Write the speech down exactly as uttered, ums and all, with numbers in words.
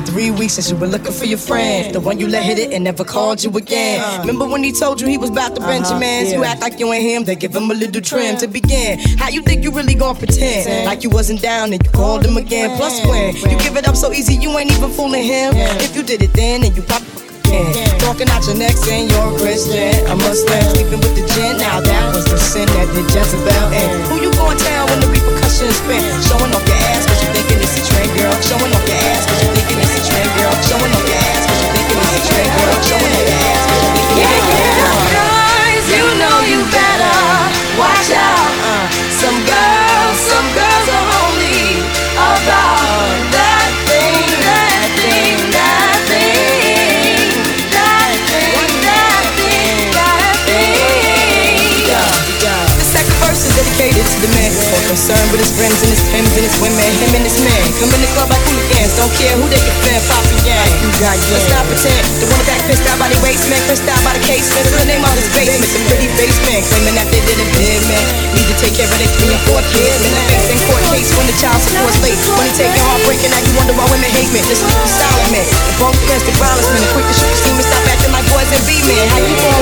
been three weeks since you were looking for your friend, the one you let hit it and never called you again. uh, Remember when he told you he was about to uh-huh, Benjamins? Yeah. You act like you ain't him, they give him a little trim to begin. How you think you really gon' pretend like you wasn't down and you called him again? Plus when you give it up so easy, you ain't even fooling him. If you did it then, and you probably again. Talking out your neck saying you're a Christian, a Muslim, sleeping with the gin. Now that was the sin that did Jezebel in. Who you gon' tell when the repercussions spin? Showing off your ass cause you thinking it's a trend, girl. Showing off your ass cause you thinking it's a trend, girl. Showing off your ass cause you thinking it's a trend, girl. Showing off your ass cause you thinking it's a trend, girl. Guys, you know you better watch out. uh, Some girls, some girls are only about that thing, that thing, that thing, that thing, that thing, that thing. The second verse is dedicated to the man who's more concerned with his friends and his Timbs and his women. Him and his men come in the club like hooligans, don't care who they can fan, poppin' gang. Let's not pretend. The one back pissed out by the waist man, pissed out by the casement. So the name out his basement, some pretty face man claiming that they didn't bid man. Need to take care of their three and four kids. In the face in court case when the child support's late. When he taking heartbreaking that you wonder why women hate men. Listen to the silent man, the bone domestic violence men, quick to shoot the steam and stop acting like boys and be men. How you gon'